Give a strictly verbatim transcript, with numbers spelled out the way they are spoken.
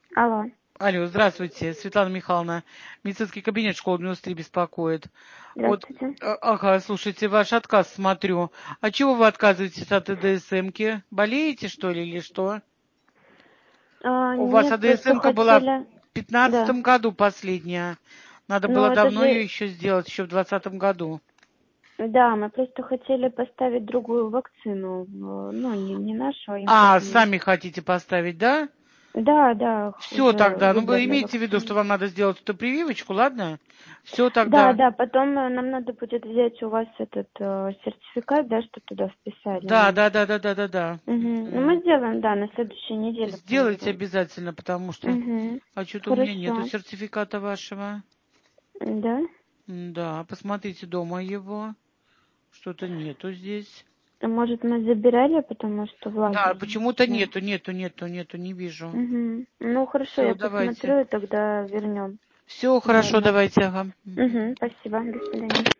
Алло. Алло, здравствуйте, Светлана Михайловна. Медицинский кабинет школы девяносто три беспокоит. Вот, Здравствуйте. а- ага, слушайте, ваш отказ смотрю. А чего вы отказываетесь от ЭДСМки? Болеете, что ли, или что? А, У вас нет, просто АДСМка была в хотели... Да. пятнадцатом году последняя. Надо было Но это давно ее же... еще сделать, еще в двадцатом году. Да, мы просто хотели поставить другую вакцину. в- Ну, не, не нашу, а А, импортную. сами хотите поставить, да? Да, да, Все уже тогда. Ну, вы выбрали имейте в виду, что вакцину. вам надо сделать эту прививочку, ладно? Все Да, тогда. да, потом э, нам надо будет взять у вас этот э, сертификат, да, что туда вписали Да, мы. да, да, да, да, да, да. Угу. Ну, мы сделаем, да, на следующей неделе Сделайте планируем. обязательно, потому что... Угу. А что-то у меня нету Хорошо. сертификата вашего. Да? Да, посмотрите дома его. Что-то нету здесь. А может, мы забирали, потому что в Да, лагере почему-то нашли? нету, нету, нету, нету, не вижу. Угу. Ну, хорошо, Все, я давайте. посмотрю, и тогда вернем. Все хорошо, Заодно. давайте, ага. Угу, спасибо, до свидания.